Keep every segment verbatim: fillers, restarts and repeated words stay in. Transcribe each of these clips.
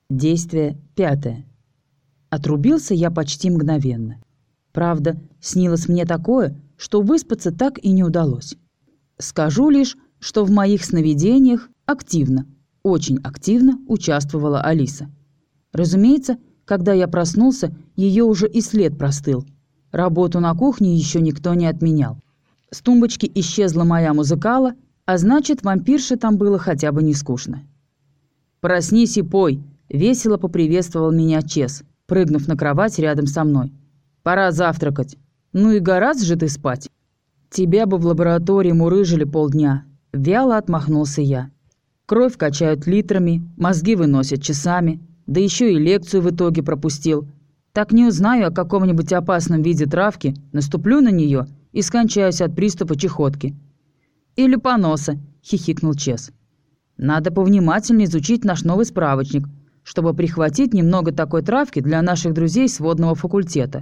Действие пятое. Отрубился я почти мгновенно. Правда, снилось мне такое, что выспаться так и не удалось. Скажу лишь, что в моих сновидениях активно, очень активно участвовала Алиса. Разумеется, когда я проснулся, ее уже и след простыл. Работу на кухне еще никто не отменял. С тумбочки исчезла моя музыкала, а значит, вампирше там было хотя бы не скучно. «Проснись и пой!» — весело поприветствовал меня Чес, прыгнув на кровать рядом со мной. «Пора завтракать. Ну и гораздо же ты спать!» «Тебя бы в лаборатории мурыжили полдня», — вяло отмахнулся я. «Кровь качают литрами, мозги выносят часами, да еще и лекцию в итоге пропустил. Так не узнаю о каком-нибудь опасном виде травки, наступлю на нее и скончаюсь от приступа чехотки». «Или поноса», — хихикнул Чес. «Надо повнимательнее изучить наш новый справочник, чтобы прихватить немного такой травки для наших друзей с водного факультета».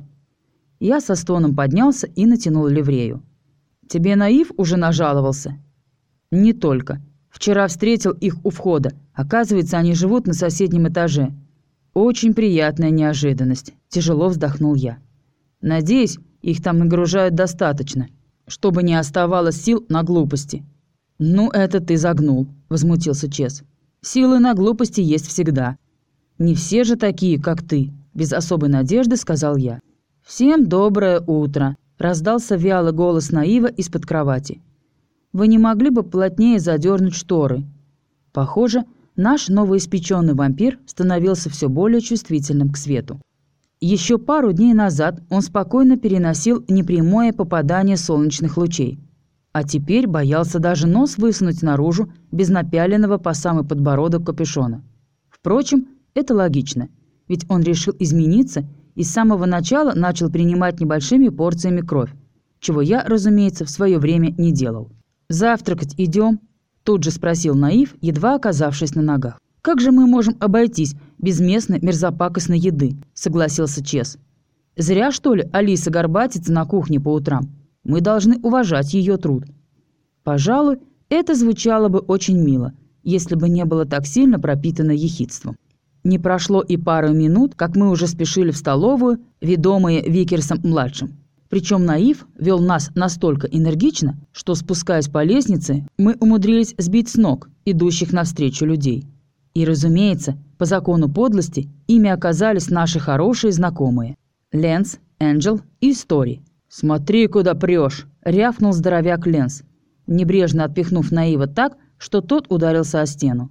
Я со стоном поднялся и натянул ливрею. «Тебе Наив уже нажаловался?» «Не только. Вчера встретил их у входа. Оказывается, они живут на соседнем этаже». «Очень приятная неожиданность», – тяжело вздохнул я. «Надеюсь, их там нагружают достаточно, чтобы не оставалось сил на глупости». «Ну, это ты загнул», – возмутился Чес. «Силы на глупости есть всегда». «Не все же такие, как ты», – без особой надежды сказал я. «Всем доброе утро», – раздался вялый голос Наива из-под кровати. «Вы не могли бы плотнее задернуть шторы?» Похоже, наш новоиспеченный вампир становился все более чувствительным к свету. Еще пару дней назад он спокойно переносил непрямое попадание солнечных лучей, а теперь боялся даже нос высунуть наружу без напяленного по самый подбородок капюшона. Впрочем, это логично, ведь он решил измениться и с самого начала начал принимать небольшими порциями кровь, чего я, разумеется, в свое время не делал. «Завтракать идем?» – тут же спросил Наив, едва оказавшись на ногах. «Как же мы можем обойтись без местной мерзопакостной еды?» – согласился Чес. «Зря, что ли, Алиса горбатится на кухне по утрам? Мы должны уважать ее труд». Пожалуй, это звучало бы очень мило, если бы не было так сильно пропитано ехидством. Не прошло и пары минут, как мы уже спешили в столовую, ведомые Викерсом-младшим. Причем Наив вел нас настолько энергично, что, спускаясь по лестнице, мы умудрились сбить с ног идущих навстречу людей. И, разумеется, по закону подлости, ими оказались наши хорошие знакомые – Ленс, Энджел и Стори. «Смотри, куда прешь!» – рявкнул здоровяк Ленс, небрежно отпихнув Наива так, что тот ударился о стену.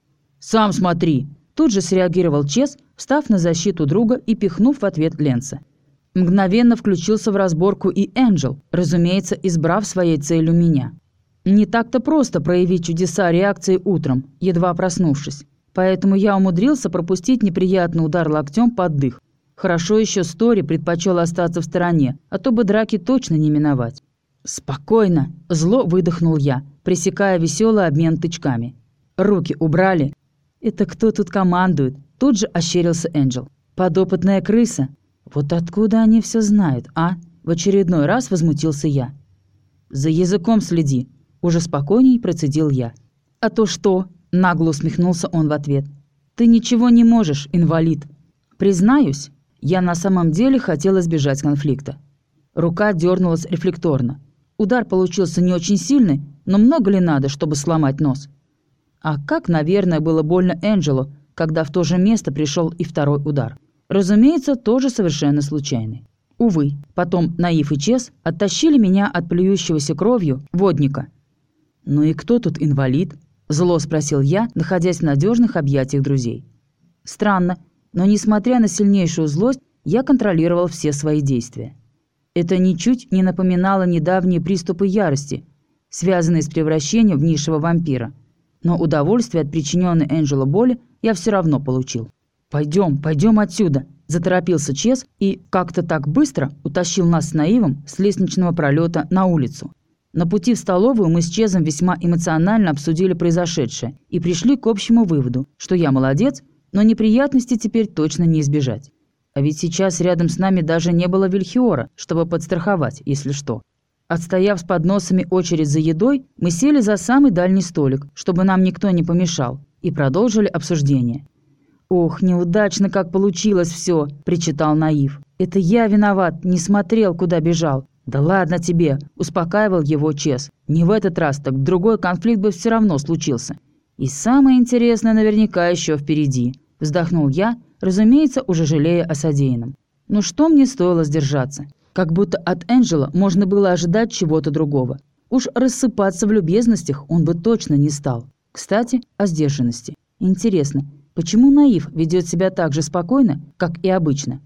«Сам смотри!» – тут же среагировал Чес, встав на защиту друга и пихнув в ответ Ленса. Мгновенно включился в разборку и Энджел, разумеется, избрав своей целью меня. Не так-то просто проявить чудеса реакции утром, едва проснувшись. Поэтому я умудрился пропустить неприятный удар локтем под дых. Хорошо еще Стори предпочел остаться в стороне, а то бы драки точно не миновать. «Спокойно!» – зло выдохнул я, пресекая веселый обмен тычками. «Руки убрали!» «Это кто тут командует?» – тут же ощерился Энджел. «Подопытная крыса? Вот откуда они все знают, а?» – в очередной раз возмутился я. «За языком следи!» – уже спокойней процедил я. «А то что?» – нагло усмехнулся он в ответ. «Ты ничего не можешь, инвалид!» Признаюсь, я на самом деле хотел избежать конфликта. Рука дернулась рефлекторно. Удар получился не очень сильный, но много ли надо, чтобы сломать нос? А как, наверное, было больно Энджелу, когда в то же место пришел и второй удар. Разумеется, тоже совершенно случайный. Увы, потом Наив и Чес оттащили меня от плюющегося кровью водника. «Ну и кто тут инвалид?» – зло спросил я, находясь в надежных объятиях друзей. Странно, но, несмотря на сильнейшую злость, я контролировал все свои действия. Это ничуть не напоминало недавние приступы ярости, связанные с превращением в низшего вампира. Но удовольствие от причиненной Энджелу боли я все равно получил. «Пойдем, пойдем отсюда!» – заторопился Чес и как-то так быстро утащил нас с Наивом с лестничного пролета на улицу. На пути в столовую мы с Чезом весьма эмоционально обсудили произошедшее и пришли к общему выводу, что я молодец, но неприятностей теперь точно не избежать. А ведь сейчас рядом с нами даже не было Вильхиора, чтобы подстраховать, если что. Отстояв с подносами очередь за едой, мы сели за самый дальний столик, чтобы нам никто не помешал, и продолжили обсуждение. «Ох, неудачно как получилось все», – причитал Наив. «Это я виноват, не смотрел, куда бежал». «Да ладно тебе», – успокаивал его Чес. «Не в этот раз, так другой конфликт бы все равно случился. И самое интересное наверняка еще впереди», – вздохнул я, разумеется, уже жалея о содеянном. Ну что мне стоило сдержаться? Как будто от Энджела можно было ожидать чего-то другого. Уж рассыпаться в любезностях он бы точно не стал. Кстати, о сдержанности. Интересно, почему Наив ведет себя так же спокойно, как и обычно?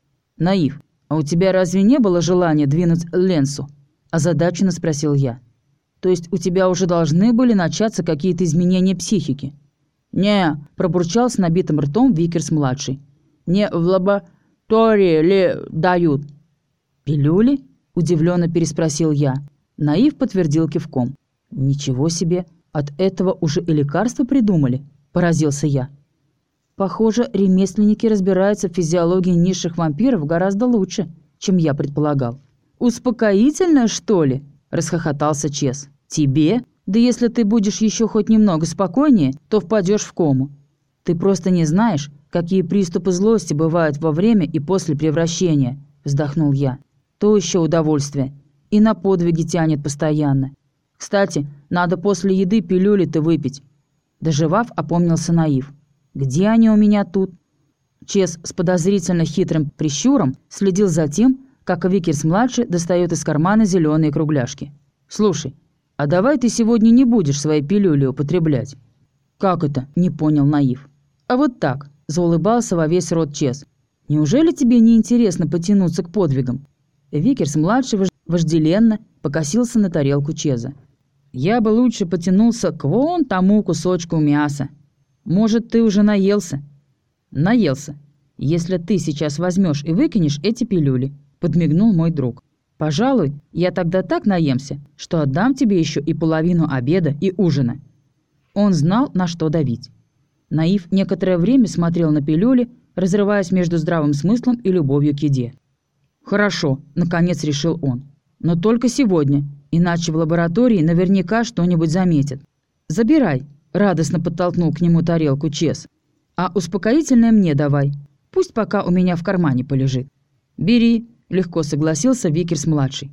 «Наив, а у тебя разве не было желания двинуть Ленсу?» – озадаченно спросил я. «То есть у тебя уже должны были начаться какие-то изменения психики?» «Не», – пробурчал с набитым ртом Викерс-младший. «Не в лаборатории ли дают?» «Пилюли?» – удивленно переспросил я. Наив подтвердил кивком. «Ничего себе, от этого уже и лекарства придумали?» – поразился я. «Похоже, ремесленники разбираются в физиологии низших вампиров гораздо лучше, чем я предполагал». «Успокоительное, что ли?» – расхохотался Чес. «Тебе? Да если ты будешь еще хоть немного спокойнее, то впадешь в кому. Ты просто не знаешь, какие приступы злости бывают во время и после превращения», – вздохнул я. «То еще удовольствие. И на подвиги тянет постоянно. Кстати, надо после еды пилюли-то выпить». Доживав, опомнился Наив. «Где они у меня тут?» Чес с подозрительно хитрым прищуром следил за тем, как Викерс-младший достает из кармана зеленые кругляшки. «Слушай, а давай ты сегодня не будешь свои пилюли употреблять?» «Как это?» – не понял Наив. «А вот так», – заулыбался во весь рот Чес. «Неужели тебе не интересно потянуться к подвигам?» Викерс-младший вожделенно покосился на тарелку Чеза. «Я бы лучше потянулся к вон тому кусочку мяса. Может, ты уже наелся?» «Наелся. Если ты сейчас возьмешь и выкинешь эти пилюли», – подмигнул мой друг. «Пожалуй, я тогда так наемся, что отдам тебе еще и половину обеда и ужина». Он знал, на что давить. Наив некоторое время смотрел на пилюли, разрываясь между здравым смыслом и любовью к еде. «Хорошо», – наконец решил он. «Но только сегодня, иначе в лаборатории наверняка что-нибудь заметят». «Забирай», – радостно подтолкнул к нему тарелку Чес. «А успокоительное мне давай. Пусть пока у меня в кармане полежит». «Бери», – легко согласился Викерс-младший.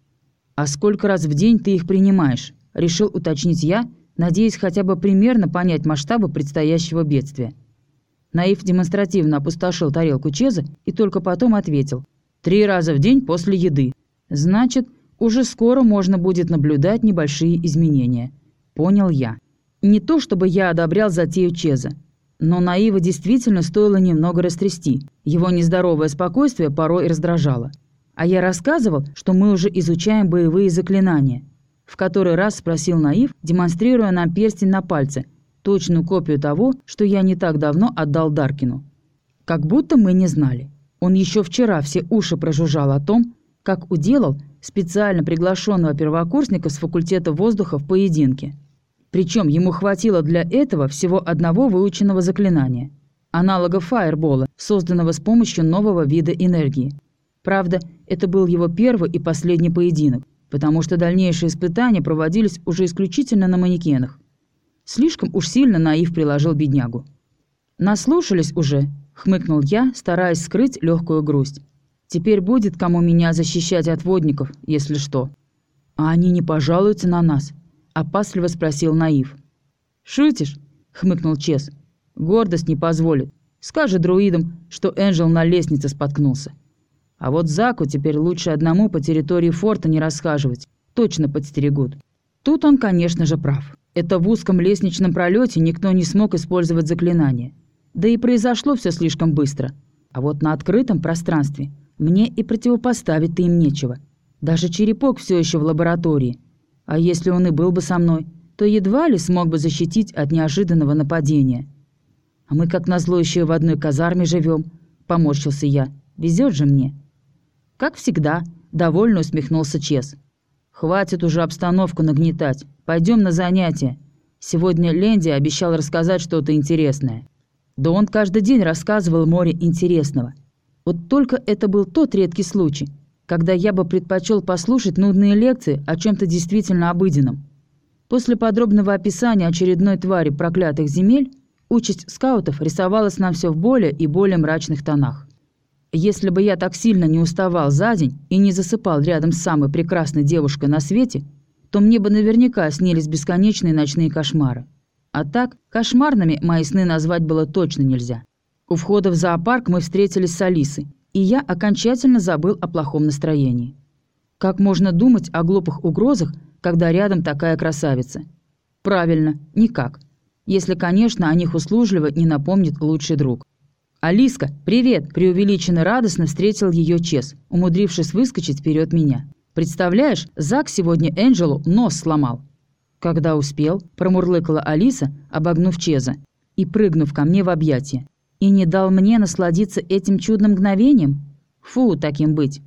«А сколько раз в день ты их принимаешь?» – решил уточнить я, надеясь хотя бы примерно понять масштабы предстоящего бедствия. Наив демонстративно опустошил тарелку Чеза и только потом ответил. «Три раза в день после еды. Значит, уже скоро можно будет наблюдать небольшие изменения». Понял я. Не то чтобы я одобрял затею Чеза, но Наива действительно стоило немного растрясти. Его нездоровое спокойствие порой раздражало. А я рассказывал, что мы уже изучаем боевые заклинания. В который раз спросил Наив, демонстрируя нам перстень на пальце, точную копию того, что я не так давно отдал Даркину. Как будто мы не знали. Он еще вчера все уши прожужжал о том, как уделал специально приглашенного первокурсника с факультета воздуха в поединке. Причем ему хватило для этого всего одного выученного заклинания – аналога фаербола, созданного с помощью нового вида энергии. Правда, это был его первый и последний поединок, потому что дальнейшие испытания проводились уже исключительно на манекенах. Слишком уж сильно Наив приложил беднягу. «Наслушались уже», – хмыкнул я, стараясь скрыть легкую грусть. «Теперь будет кому меня защищать от водников, если что». «А они не пожалуются на нас?» – опасливо спросил Наив. «Шутишь?» – хмыкнул Чес. «Гордость не позволит. Скажи друидам, что Энджел на лестнице споткнулся. А вот Заку теперь лучше одному по территории форта не расхаживать. Точно подстерегут». Тут он, конечно же, прав. Это в узком лестничном пролете никто не смог использовать заклинание. Да и произошло все слишком быстро. А вот на открытом пространстве мне и противопоставить-то им нечего. Даже черепок все еще в лаборатории. А если он и был бы со мной, то едва ли смог бы защитить от неожиданного нападения. А мы, как назло, еще и в одной казарме живем, поморщился я. Везет же мне. Как всегда, довольно усмехнулся Чес. «Хватит уже обстановку нагнетать. Пойдем на занятия. Сегодня Ленди обещал рассказать что-то интересное». Да он каждый день рассказывал море интересного. Вот только это был тот редкий случай, когда я бы предпочел послушать нудные лекции о чем-то действительно обыденном. После подробного описания очередной твари проклятых земель, Участь скаутов рисовалась нам все в более и более мрачных тонах. Если бы я так сильно не уставал за день и не засыпал рядом с самой прекрасной девушкой на свете, то мне бы наверняка снились бесконечные ночные кошмары. А так, кошмарными мои сны назвать было точно нельзя. У входа в зоопарк мы встретились с Алисой, и я окончательно забыл о плохом настроении. Как можно думать о глупых угрозах, когда рядом такая красавица? Правильно, никак. Если, конечно, о них услужливо не напомнит лучший друг. «Алиска, привет!» – преувеличенно радостно встретил ее Чес, умудрившись выскочить вперед меня. «Представляешь, Зак сегодня Энджелу нос сломал». «Когда успел?» – промурлыкала Алиса, обогнув Чеза и прыгнув ко мне в объятия. «И не дал мне насладиться этим чудным мгновением? Фу, таким быть!»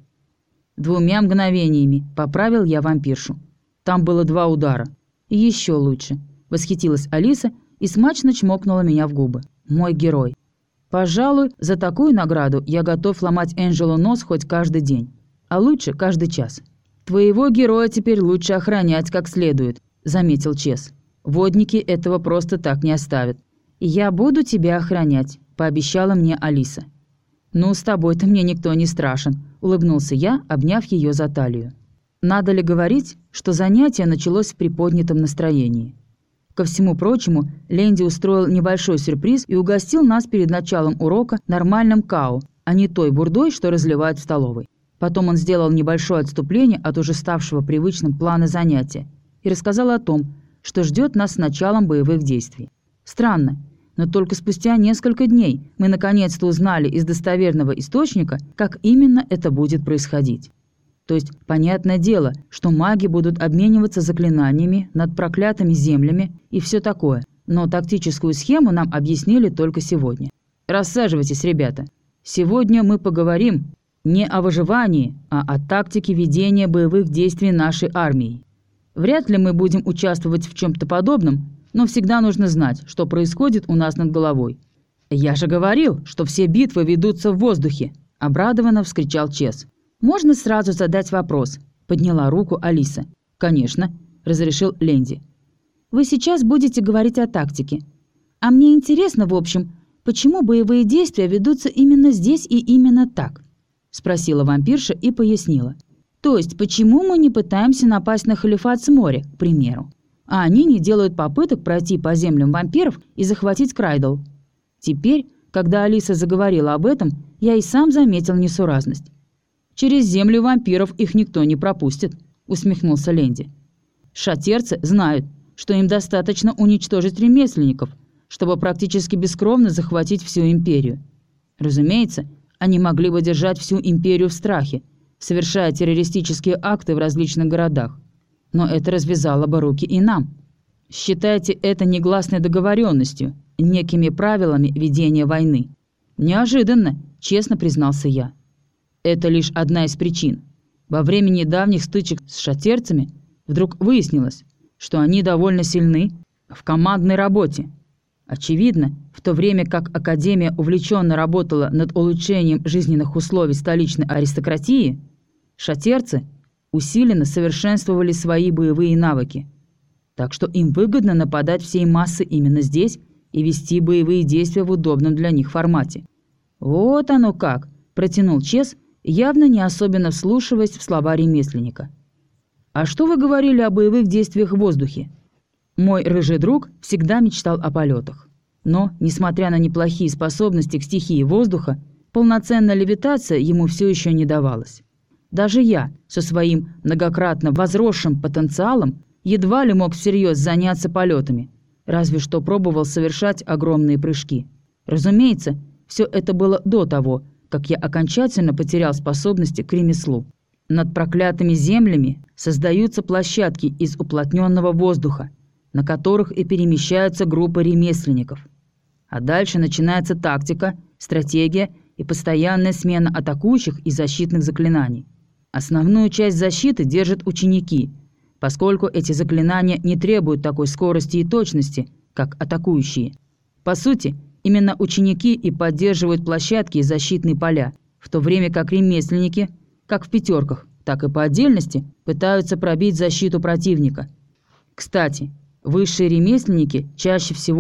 «Двумя мгновениями», – поправил я вампиршу. «Там было два удара». «Еще лучше», – восхитилась Алиса и смачно чмокнула меня в губы. «Мой герой». Пожалуй, за такую награду я готов ломать Энджелу нос хоть каждый день. А лучше каждый час. «Твоего героя теперь лучше охранять как следует», — заметил Чес. «Водники этого просто так не оставят». «Я буду тебя охранять», — пообещала мне Алиса. «Ну, с тобой-то мне никто не страшен», — улыбнулся я, обняв ее за талию. Надо ли говорить, что занятие началось в приподнятом настроении? Ко всему прочему, Ленди устроил небольшой сюрприз и угостил нас перед началом урока нормальным кау, а не той бурдой, что разливают в столовой. Потом он сделал небольшое отступление от уже ставшего привычным плана занятия и рассказал о том, что ждет нас с началом боевых действий. Странно, но только спустя несколько дней мы наконец-то узнали из достоверного источника, как именно это будет происходить. То есть, понятное дело, что маги будут обмениваться заклинаниями над проклятыми землями и все такое, но тактическую схему нам объяснили только сегодня. Рассаживайтесь, ребята. Сегодня мы поговорим не о выживании, а о тактике ведения боевых действий нашей армии. Вряд ли мы будем участвовать в чем-то подобном, но всегда нужно знать, что происходит у нас над головой. «Я же говорил, что все битвы ведутся в воздухе!» – обрадованно вскричал Чес. «Можно сразу задать вопрос?» – подняла руку Алиса. «Конечно», – разрешил Ленди. «Вы сейчас будете говорить о тактике. А мне интересно, в общем, почему боевые действия ведутся именно здесь и именно так?» – спросила вампирша и пояснила. «То есть, почему мы не пытаемся напасть на халифат с моря, к примеру, а они не делают попыток пройти по землям вампиров и захватить Крайдл?» Теперь, когда Алиса заговорила об этом, я и сам заметил несуразность. «Через земли вампиров их никто не пропустит», — усмехнулся Ленди. «Шатерцы знают, что им достаточно уничтожить ремесленников, чтобы практически бескровно захватить всю империю. Разумеется, они могли бы держать всю империю в страхе, совершая террористические акты в различных городах. Но это развязало бы руки и нам. Считайте это негласной договоренностью, некими правилами ведения войны». «Неожиданно», — честно признался я. «Это лишь одна из причин. Во время недавних стычек с шатерцами вдруг выяснилось, что они довольно сильны в командной работе. Очевидно, в то время как Академия увлеченно работала над улучшением жизненных условий столичной аристократии, шатерцы усиленно совершенствовали свои боевые навыки. Так что им выгодно нападать всей массой именно здесь и вести боевые действия в удобном для них формате». «Вот оно как!» – протянул Чес, явно не особенно вслушиваясь в слова ремесленника. «А что вы говорили о боевых действиях в воздухе?» Мой рыжий друг всегда мечтал о полетах. Но, несмотря на неплохие способности к стихии воздуха, полноценная левитация ему все еще не давалась. Даже я, со своим многократно возросшим потенциалом, едва ли мог всерьез заняться полетами, разве что пробовал совершать огромные прыжки. Разумеется, все это было до того, как я окончательно потерял способности к ремеслу. Над проклятыми землями создаются площадки из уплотненного воздуха, на которых и перемещаются группы ремесленников. А дальше начинается тактика, стратегия и постоянная смена атакующих и защитных заклинаний. Основную часть защиты держат ученики, поскольку эти заклинания не требуют такой скорости и точности, как атакующие. По сути, именно ученики и поддерживают площадки и защитные поля, в то время как ремесленники, как в пятерках, так и по отдельности, пытаются пробить защиту противника. Кстати, высшие ремесленники чаще всего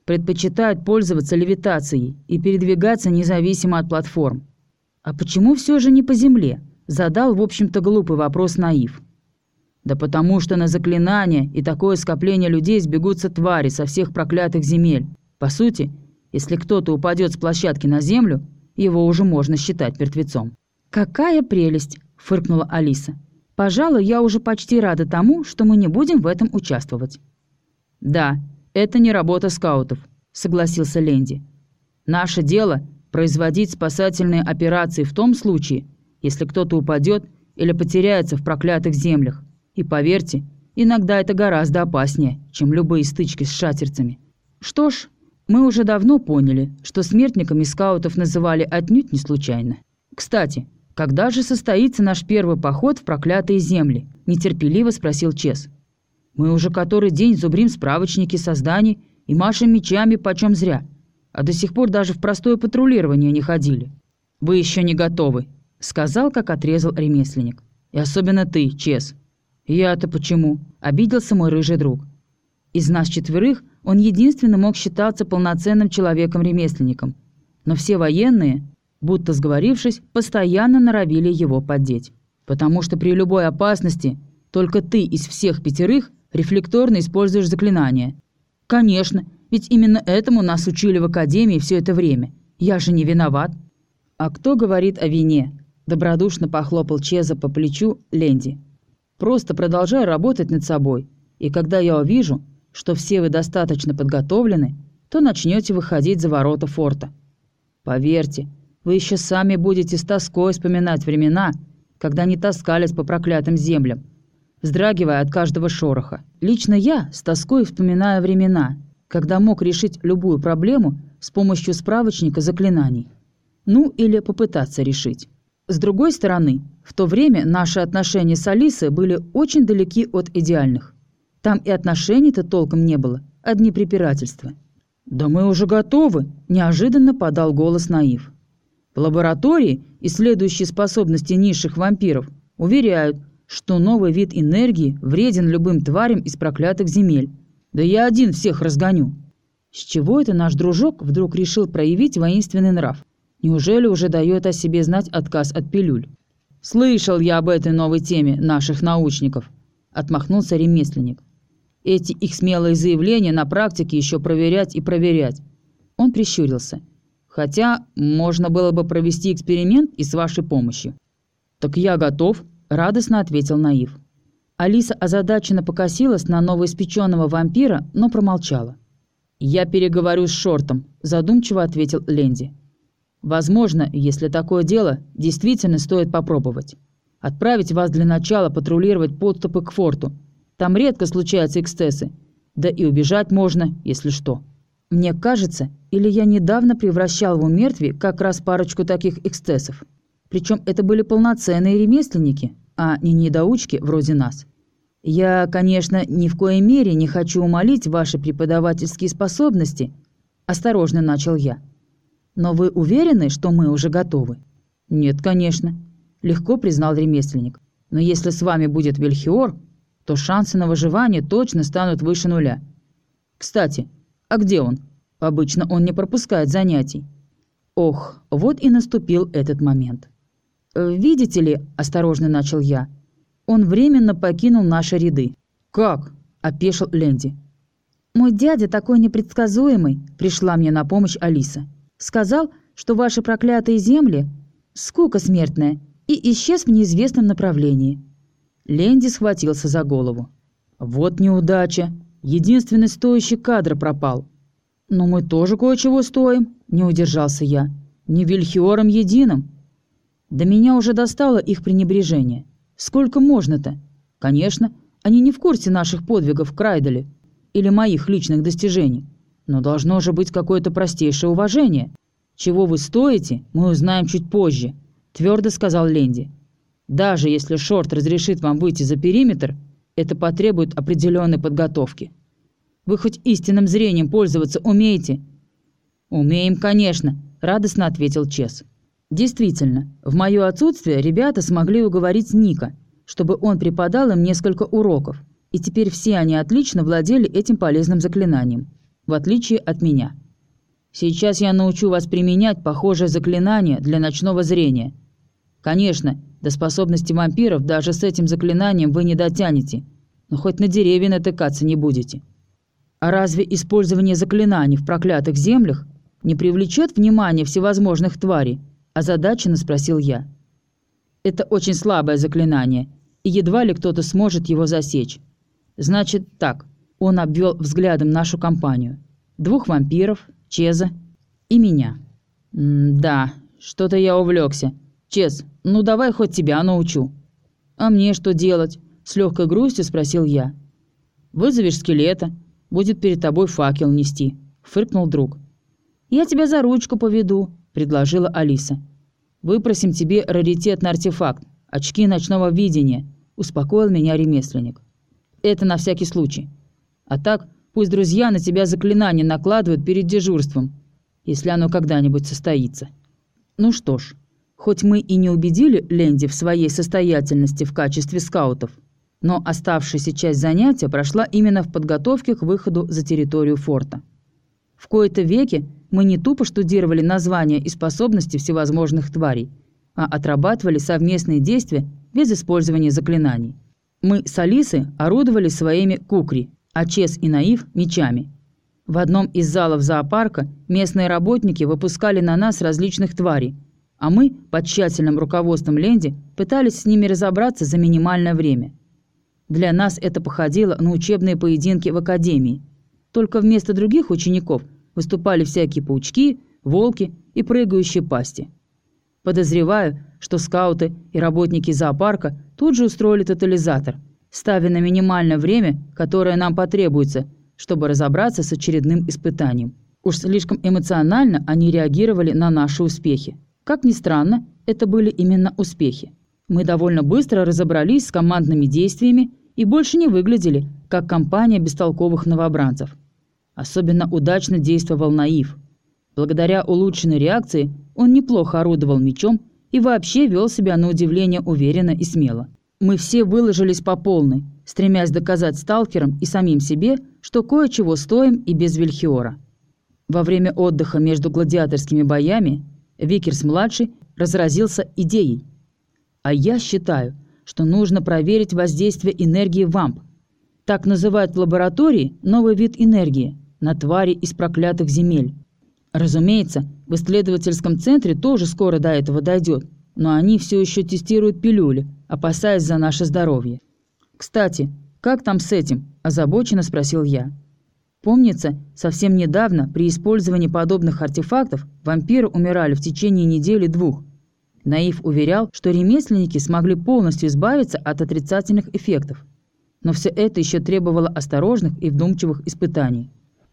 предпочитают пользоваться левитацией и передвигаться независимо от платформ. А почему все же не по земле? Задал, в общем-то, глупый вопрос Наив. Да потому что на заклинания и такое скопление людей сбегутся твари со всех проклятых земель. По сути, если кто-то упадет с площадки на землю, его уже можно считать мертвецом. «Какая прелесть!» – фыркнула Алиса. «Пожалуй, я уже почти рада тому, что мы не будем в этом участвовать». «Да, это не работа скаутов», – согласился Ленди. «Наше дело – производить спасательные операции в том случае, если кто-то упадет или потеряется в проклятых землях. И поверьте, иногда это гораздо опаснее, чем любые стычки с шатерцами. Что ж, мы уже давно поняли, что смертниками скаутов называли отнюдь не случайно. Кстати, когда же состоится наш первый поход в проклятые земли?» – нетерпеливо спросил Чес. «Мы уже который день зубрим справочники созданий и машем мечами почем зря, а до сих пор даже в простое патрулирование не ходили». «Вы еще не готовы», – сказал, как отрезал ремесленник. «И особенно ты, Чес». «Я-то почему?» – обиделся мой рыжий друг. Из нас четверых он единственно мог считаться полноценным человеком-ремесленником, но все военные, будто сговорившись, постоянно норовили его поддеть. Потому что при любой опасности только ты из всех пятерых рефлекторно используешь заклинания. Конечно, ведь именно этому нас учили в академии все это время. Я же не виноват. А кто говорит о вине? Добродушно похлопал Чеза по плечу Ленди. Просто продолжай работать над собой, и когда я увижу, что все вы достаточно подготовлены, то начнете выходить за ворота форта. Поверьте, вы еще сами будете с тоской вспоминать времена, когда не таскались по проклятым землям, вздрагивая от каждого шороха. Лично я с тоской вспоминаю времена, когда мог решить любую проблему с помощью справочника заклинаний. Ну, или попытаться решить. С другой стороны, в то время наши отношения с Алисой были очень далеки от идеальных. Там и отношений-то толком не было, одни препирательства. «Да мы уже готовы», – неожиданно подал голос Наив. В лаборатории, исследующие способности низших вампиров, уверяют, что новый вид энергии вреден любым тварям из проклятых земель. Да я один всех разгоню. С чего это наш дружок вдруг решил проявить воинственный нрав? Неужели уже дает о себе знать отказ от пилюль? «Слышал я об этой новой теме наших научников», – отмахнулся ремесленник. «Эти их смелые заявления на практике еще проверять и проверять». Он прищурился. «Хотя можно было бы провести эксперимент и с вашей помощью». «Так я готов», – радостно ответил Наив. Алиса озадаченно покосилась на новоиспеченного вампира, но промолчала. «Я переговорю с Шортом», – задумчиво ответил Ленди. «Возможно, если такое дело, действительно стоит попробовать. Отправить вас для начала патрулировать подступы к форту. Там редко случаются эксцессы. Да и убежать можно, если что». Мне кажется, или я недавно превращал в умертвие как раз парочку таких эксцессов. Причем это были полноценные ремесленники, а не недоучки вроде нас. Я, конечно, ни в коей мере не хочу умалить ваши преподавательские способности, осторожно начал я. Но вы уверены, что мы уже готовы? Нет, конечно, легко признал ремесленник. Но если с вами будет Вельхиор, то шансы на выживание точно станут выше нуля. Кстати, а где он? Обычно он не пропускает занятий. Ох, вот и наступил этот момент. «Видите ли, — осторожно начал я, — он временно покинул наши ряды». «Как?» – опешил Ленди. «Мой дядя такой непредсказуемый», – пришла мне на помощь Алиса. «Сказал, что ваши проклятые земли – скука смертная, и исчез в неизвестном направлении». Ленди схватился за голову. «Вот неудача. Единственный стоящий кадр пропал». «Но мы тоже кое-чего стоим», – не удержался я. «Не Вельхиором единым». До меня уже достало их пренебрежение. Сколько можно-то? Конечно, они не в курсе наших подвигов в Крайдале или моих личных достижений. Но должно же быть какое-то простейшее уважение. «Чего вы стоите, мы узнаем чуть позже», – твердо сказал Ленди. «Даже если Шорт разрешит вам выйти за периметр, это потребует определенной подготовки. Вы хоть истинным зрением пользоваться умеете?» «Умеем, конечно», – радостно ответил Чес. Действительно, в мое отсутствие ребята смогли уговорить Ника, чтобы он преподал им несколько уроков, и теперь все они отлично владели этим полезным заклинанием. в отличие от меня. Сейчас я научу вас применять похожее заклинание для ночного зрения. Конечно, до способности вампиров даже с этим заклинанием вы не дотянете, но хоть на деревья натыкаться не будете. А разве использование заклинаний в проклятых землях не привлечет внимание всевозможных тварей? Озадаченно спросил я. Это очень слабое заклинание, и едва ли кто-то сможет его засечь. Значит так, он обвел взглядом нашу компанию. Двух вампиров, Чеза и меня. М-да, что-то я увлекся. Чез, ну давай хоть тебя научу. А мне что делать? С легкой грустью спросил я. Вызовешь скелета, будет перед тобой факел нести, фыркнул друг. Я тебя за ручку поведу, предложила Алиса. Выпросим тебе раритетный артефакт, очки ночного видения, успокоил меня ремесленник. Это на всякий случай. А так, пусть друзья на тебя заклинание накладывают перед дежурством, если оно когда-нибудь состоится. Ну что ж, хоть мы и не убедили Ленди в своей состоятельности в качестве скаутов, но оставшаяся часть занятия прошла именно в подготовке к выходу за территорию форта. В кои-то веки мы не тупо штудировали названия и способности всевозможных тварей, а отрабатывали совместные действия без использования заклинаний. Мы с Алисой орудовали своими кукри, а Чез и Наив – мечами. В одном из залов зоопарка местные работники выпускали на нас различных тварей, а мы, под тщательным руководством Ленди, пытались с ними разобраться за минимальное время. Для нас это походило на учебные поединки в академии. Только вместо других учеников выступали всякие паучки, волки и прыгающие пасти. Подозреваю, что скауты и работники зоопарка тут же устроили тотализатор, ставя на минимальное время, которое нам потребуется, чтобы разобраться с очередным испытанием. Уж слишком эмоционально они реагировали на наши успехи. Как ни странно, это были именно успехи. Мы довольно быстро разобрались с командными действиями и больше не выглядели, как компания бестолковых новобранцев. Особенно удачно действовал Наив. Благодаря улучшенной реакции он неплохо орудовал мечом и вообще вел себя на удивление уверенно и смело. Мы все выложились по полной, стремясь доказать сталкерам и самим себе, что кое-чего стоим и без Вильхиора. Во время отдыха между гладиаторскими боями Викерс-младший разразился идеей. А я считаю, что нужно проверить воздействие энергии вамп. Так называют в лаборатории новый вид энергии на твари из проклятых земель. Разумеется, в исследовательском центре тоже скоро до этого дойдет, но они все еще тестируют пилюли, опасаясь за наше здоровье. «Кстати, как там с этим?» – озабоченно спросил я. Помнится, совсем недавно при использовании подобных артефактов вампиры умирали в течение недели-двух. Наив уверял, что ремесленники смогли полностью избавиться от отрицательных эффектов. Но все это еще требовало осторожных и вдумчивых испытаний.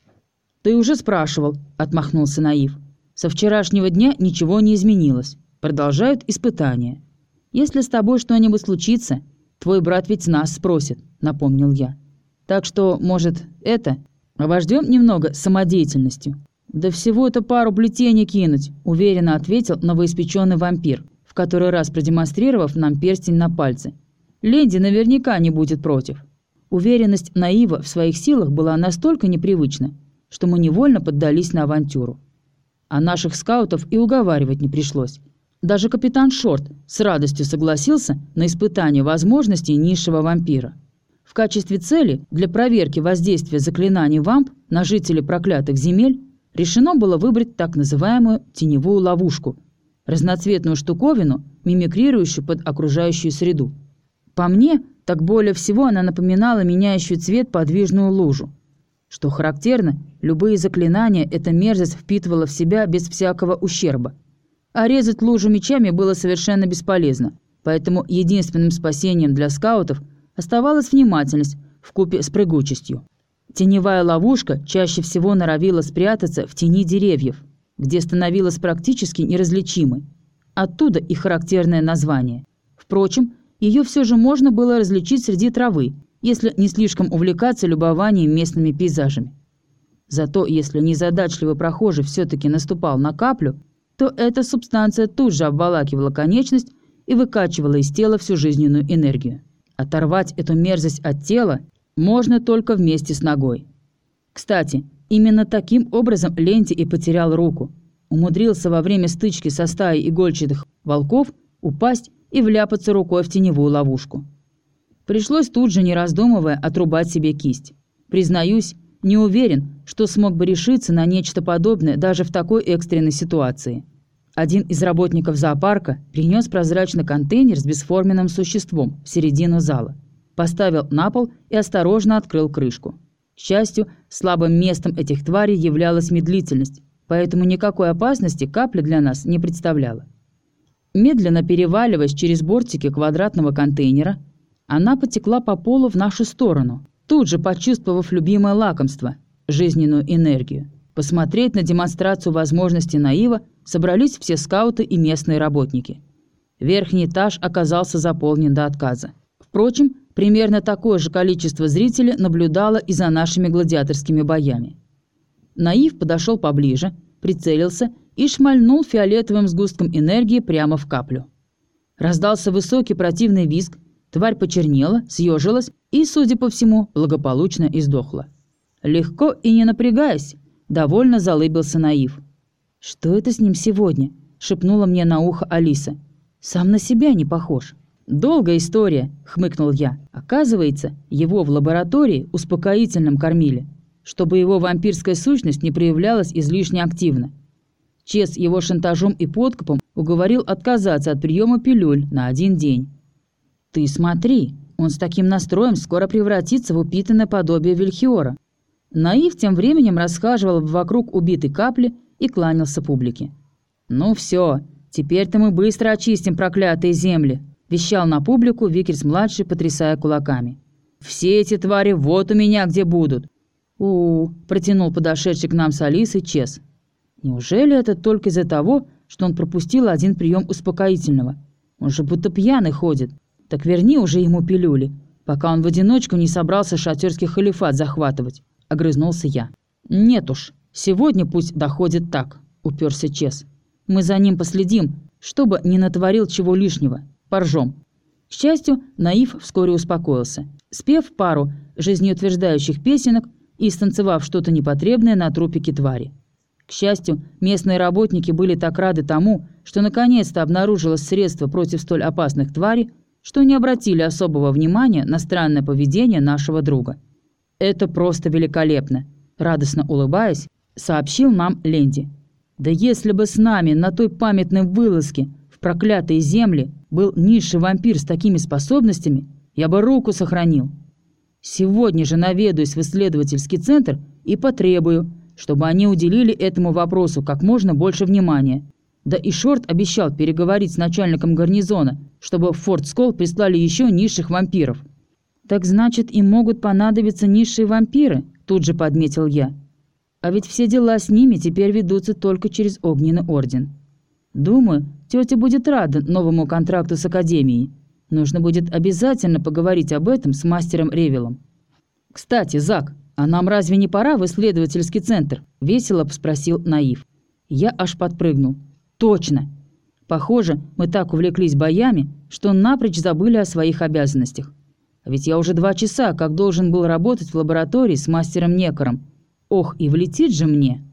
«Ты уже спрашивал», – отмахнулся Наив. «Со вчерашнего дня ничего не изменилось. Продолжают испытания. Если с тобой что-нибудь случится, твой брат ведь нас спросит», – напомнил я. «Так что, может, это, обождем немного самодеятельностью?» «Да всего-то пару плетений кинуть», – уверенно ответил новоиспеченный вампир, в который раз продемонстрировав нам перстень на пальце. «Ленди наверняка не будет против». Уверенность Наива в своих силах была настолько непривычна, что мы невольно поддались на авантюру. А наших скаутов и уговаривать не пришлось. Даже капитан Шорт с радостью согласился на испытание возможностей низшего вампира. В качестве цели для проверки воздействия заклинаний вамп на жителей проклятых земель решено было выбрать так называемую теневую ловушку, разноцветную штуковину, мимикрирующую под окружающую среду. По мне, так более всего она напоминала меняющую цвет подвижную лужу. Что характерно, любые заклинания эта мерзость впитывала в себя без всякого ущерба. А резать лужу мечами было совершенно бесполезно, поэтому единственным спасением для скаутов оставалась внимательность вкупе с прыгучестью. Теневая ловушка чаще всего норовила спрятаться в тени деревьев, где становилась практически неразличимой. Оттуда и характерное название. Впрочем, ее все же можно было различить среди травы, если не слишком увлекаться любованием местными пейзажами. Зато если незадачливый прохожий все-таки наступал на каплю, то эта субстанция тут же обволакивала конечность и выкачивала из тела всю жизненную энергию. Оторвать эту мерзость от тела можно только вместе с ногой. Кстати, Именно таким образом Ленти и потерял руку. Умудрился во время стычки со стаей игольчатых волков упасть и вляпаться рукой в теневую ловушку. Пришлось тут же, не раздумывая, отрубать себе кисть. Признаюсь, не уверен, что смог бы решиться на нечто подобное даже в такой экстренной ситуации. Один из работников зоопарка принес прозрачный контейнер с бесформенным существом в середину зала, поставил на пол и осторожно открыл крышку. К счастью, слабым местом этих тварей являлась медлительность, поэтому никакой опасности капля для нас не представляла. Медленно переваливаясь через бортики квадратного контейнера, она потекла по полу в нашу сторону, тут же почувствовав любимое лакомство – жизненную энергию. Посмотреть на демонстрацию возможностей Наива собрались все скауты и местные работники. Верхний этаж оказался заполнен до отказа. Впрочем, примерно такое же количество зрителей наблюдало и за нашими гладиаторскими боями. Наив подошел поближе, прицелился и шмальнул фиолетовым сгустком энергии прямо в каплю. Раздался высокий противный визг, тварь почернела, съежилась и, судя по всему, благополучно издохла. Легко и не напрягаясь, довольно залыбился Наив. «Что это с ним сегодня?» – шепнула мне на ухо Алиса. «Сам на себя не похож». «Долгая история», – хмыкнул я. «Оказывается, его в лаборатории успокоительным кормили, чтобы его вампирская сущность не проявлялась излишне активно. Чес его шантажом и подкупом уговорил отказаться от приема пилюль на один день. Ты смотри, он с таким настроем скоро превратится в упитанное подобие Вильхиора». Наив тем временем расхаживал вокруг убитой капли и кланялся публике. «Ну все, теперь-то мы быстро очистим проклятые земли», – вещал на публику Викерс-младший, потрясая кулаками. «Все эти твари вот у меня где будут». «У-у-у», – протянул подошедший к нам с Алисой Чес. «Неужели это только из-за того, что он пропустил один прием успокоительного? Он же будто пьяный ходит. Так верни уже ему пилюли, пока он в одиночку не собрался шатёрский халифат захватывать», – огрызнулся я. «Нет уж, сегодня пусть доходит так», – уперся Чес. «Мы за ним последим, чтобы не натворил чего лишнего. Поржем». К счастью, Наив вскоре успокоился, спев пару жизнеутверждающих песенок и станцевав что-то непотребное на трупике твари. К счастью, местные работники были так рады тому, что наконец-то обнаружилось средство против столь опасных тварей, что не обратили особого внимания на странное поведение нашего друга. «Это просто великолепно», – радостно улыбаясь, сообщил нам Ленди. «Да если бы с нами на той памятной вылазке в проклятые земли был низший вампир с такими способностями, я бы руку сохранил. Сегодня же наведаюсь в исследовательский центр и потребую, чтобы они уделили этому вопросу как можно больше внимания. Да и Шорт обещал переговорить с начальником гарнизона, чтобы в Форт Скол прислали еще низших вампиров». «Так значит, им могут понадобиться низшие вампиры», – тут же подметил я. «А ведь все дела с ними теперь ведутся только через Огненный Орден. Думаю, тетя будет рада новому контракту с Академией. Нужно будет обязательно поговорить об этом с мастером Ревелом». «Кстати, Зак, а нам разве не пора в исследовательский центр?» – весело спросил Наив. Я аж подпрыгнул. «Точно! Похоже, мы так увлеклись боями, что напрочь забыли о своих обязанностях. А ведь я уже два часа как должен был работать в лаборатории с мастером Некором. Ох, и влетит же мне!»